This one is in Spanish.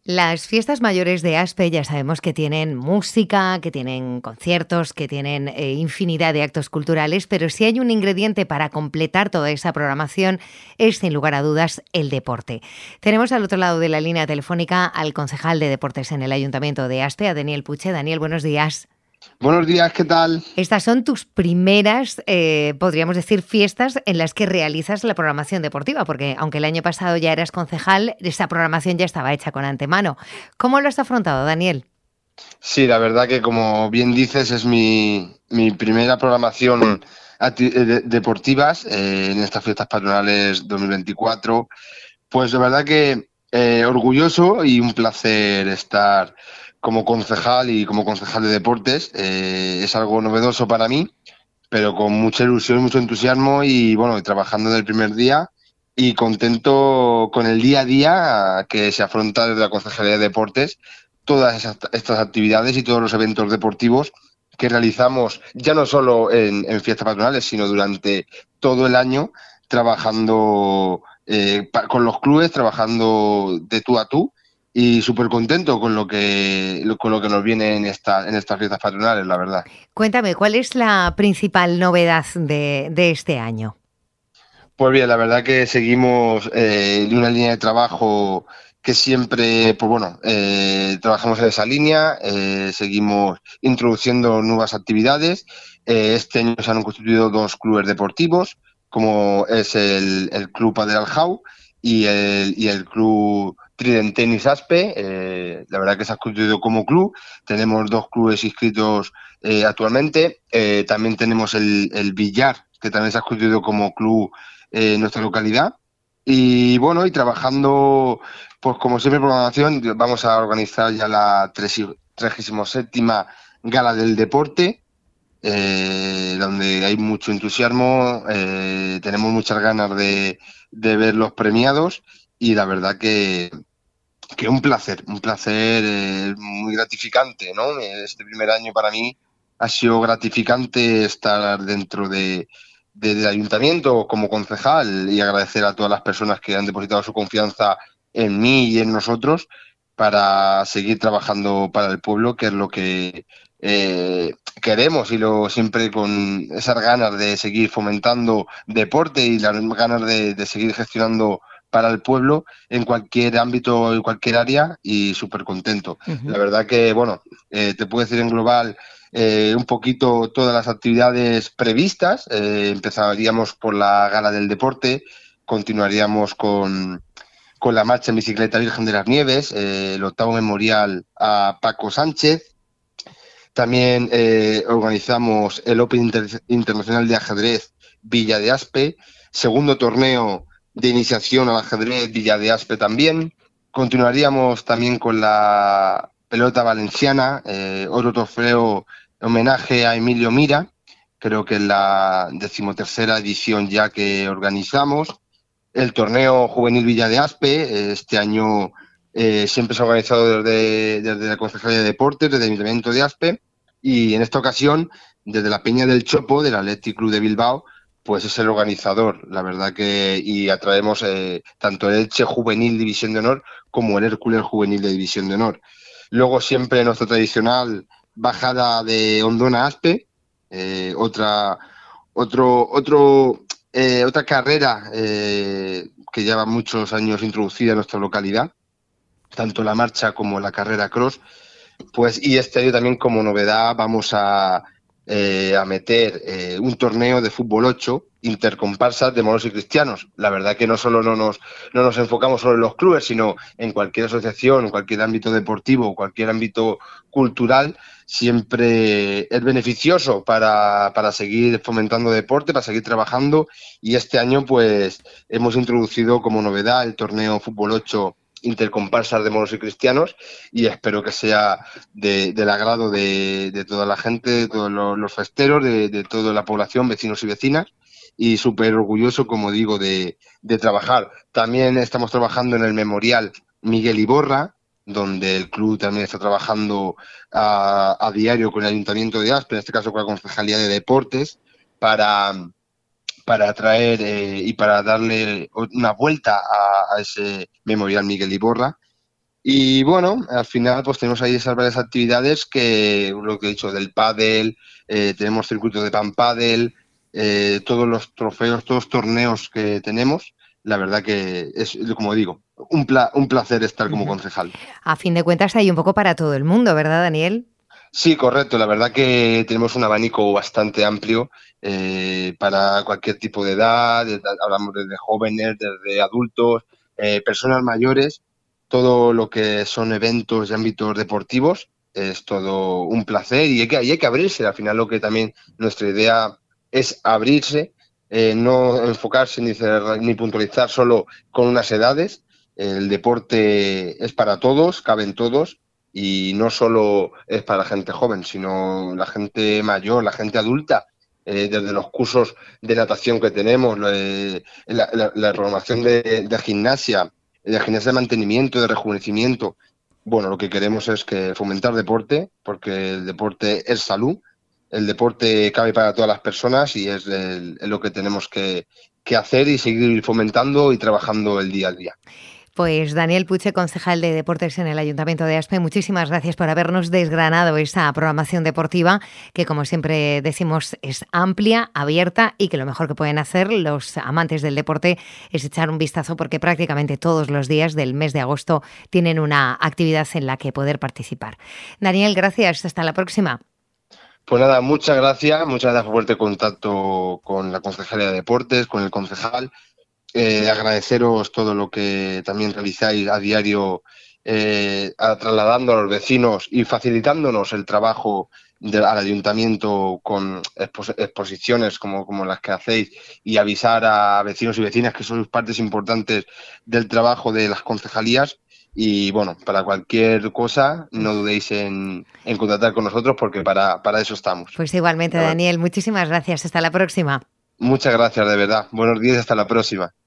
Las fiestas mayores de Aspe ya sabemos que tienen música, que tienen conciertos, que tienen infinidad de actos culturales, pero si hay un ingrediente para completar toda esa programación es, sin lugar a dudas, el deporte. Tenemos al otro lado de la línea telefónica al concejal de deportes en el Ayuntamiento de Aspe, a Daniel Puche. Daniel, buenos días. Buenos días, ¿qué tal? Estas son tus primeras, podríamos decir, fiestas en las que realizas la programación deportiva, porque aunque el año pasado ya eras concejal, esa programación ya estaba hecha con antemano. ¿Cómo lo has afrontado, Daniel? Sí, la verdad que como bien dices es mi primera programación deportivas en estas fiestas patronales 2024. Pues la verdad que orgulloso y un placer estar como concejal y como concejal de deportes. Es algo novedoso para mí, pero con mucha ilusión, mucho entusiasmo y bueno, trabajando desde el primer día y contento con el día a día que se afronta desde la Concejalía de Deportes, todas estas actividades y todos los eventos deportivos que realizamos ya no solo en fiestas patronales, sino durante todo el año, trabajando con los clubes, trabajando de tú a tú y súper contento con lo que nos viene en estas fiestas patronales, la verdad. Cuéntame, ¿cuál es la principal novedad de este año? Pues bien, la verdad que seguimos de una línea de trabajo que siempre, pues bueno, trabajamos en esa línea, seguimos introduciendo nuevas actividades. Este año se han constituido dos clubes deportivos, como es el Club Padel Aljau y el Club Trident Tenis Aspe. La verdad que se ha constituido como club. Tenemos dos clubes inscritos actualmente. También tenemos el Billar, que también se ha constituido como club en nuestra localidad. Y bueno, y trabajando, pues como siempre, programación, vamos a organizar ya la 37ª Gala del Deporte, donde hay mucho entusiasmo, tenemos muchas ganas de ver los premiados y la verdad que un placer muy gratificante, ¿no? Este primer año para mí ha sido gratificante estar dentro del ayuntamiento como concejal y agradecer a todas las personas que han depositado su confianza en mí y en nosotros para seguir trabajando para el pueblo, que es lo que queremos y siempre con esas ganas de seguir fomentando deporte y las ganas de seguir gestionando para el pueblo en cualquier ámbito, en cualquier área y súper contento. Uh-huh. La verdad que, bueno, te puedo decir en global un poquito todas las actividades previstas. Empezaríamos por la Gala del Deporte, continuaríamos con la marcha en bicicleta Virgen de las Nieves, el 8º memorial a Paco Sánchez. También organizamos el Open Internacional de Ajedrez Villa de Aspe, segundo torneo de iniciación al ajedrez Villa de Aspe también. Continuaríamos también con la pelota valenciana, otro trofeo homenaje a Emilio Mira, creo que es la 13ª edición ya que organizamos. El torneo juvenil Villa de Aspe, este año siempre se ha organizado desde la Concejalía de Deportes, desde el Ayuntamiento de Aspe, y en esta ocasión, desde la Peña del Chopo, del Athletic Club de Bilbao, pues es el organizador, la verdad que, y atraemos tanto el Elche Juvenil División de Honor como el Hércules Juvenil de División de Honor. Luego siempre nuestra tradicional bajada de Ondona Aspe, otra carrera que lleva muchos años introducida en nuestra localidad, tanto la marcha como la carrera cross. Pues, y este año también como novedad vamos a meter un torneo de fútbol 8 intercomparsas de moros y cristianos. La verdad que no solo no nos enfocamos solo en los clubes, sino en cualquier asociación, en cualquier ámbito deportivo, cualquier ámbito cultural, siempre es beneficioso para seguir fomentando deporte, para seguir trabajando, y este año pues hemos introducido como novedad el torneo fútbol 8 intercomparsas de moros y cristianos, y espero que sea del agrado de toda la gente, de todos los festeros, de toda la población, vecinos y vecinas, y súper orgulloso, como digo, de trabajar. También estamos trabajando en el Memorial Miguel Iborra, donde el club también está trabajando a diario con el Ayuntamiento de Aspe, en este caso con la Concejalía de Deportes, para traer y para darle una vuelta a ese Memorial Miguel Iborra. Y bueno, al final pues tenemos ahí esas varias actividades que, lo que he dicho, del pádel, tenemos circuitos de pan pádel, todos los trofeos, todos los torneos que tenemos, la verdad que es, como digo, un placer estar como concejal. A fin de cuentas hay un poco para todo el mundo, ¿verdad, Daniel? Sí, correcto. La verdad que tenemos un abanico bastante amplio para cualquier tipo de edad. Hablamos desde jóvenes, desde adultos, personas mayores. Todo lo que son eventos de ámbitos deportivos es todo un placer y hay que abrirse. Al final lo que también nuestra idea es abrirse, no enfocarse ni puntualizar solo con unas edades. El deporte es para todos, caben todos y no solo es para la gente joven, sino la gente mayor, la gente adulta, desde los cursos de natación que tenemos, la programación de gimnasia, de gimnasia de mantenimiento, de rejuvenecimiento. Bueno, lo que queremos es que fomentar deporte, porque el deporte es salud, el deporte cabe para todas las personas y es lo que tenemos que hacer y seguir fomentando y trabajando el día a día. Pues Daniel Puche, concejal de Deportes en el Ayuntamiento de Aspe, muchísimas gracias por habernos desgranado esa programación deportiva que, como siempre decimos, es amplia, abierta y que lo mejor que pueden hacer los amantes del deporte es echar un vistazo porque prácticamente todos los días del mes de agosto tienen una actividad en la que poder participar. Daniel, gracias. Hasta la próxima. Pues nada, muchas gracias por este contacto con la Concejalía de Deportes, con el concejal. Agradeceros todo lo que también realizáis a diario, trasladando a los vecinos y facilitándonos el trabajo al ayuntamiento con exposiciones como las que hacéis y avisar a vecinos y vecinas que sois partes importantes del trabajo de las concejalías. Y bueno, para cualquier cosa, no dudéis en contactar con nosotros porque para eso estamos. Pues igualmente, Daniel, muchísimas gracias. Hasta la próxima. Muchas gracias, de verdad. Buenos días, hasta la próxima.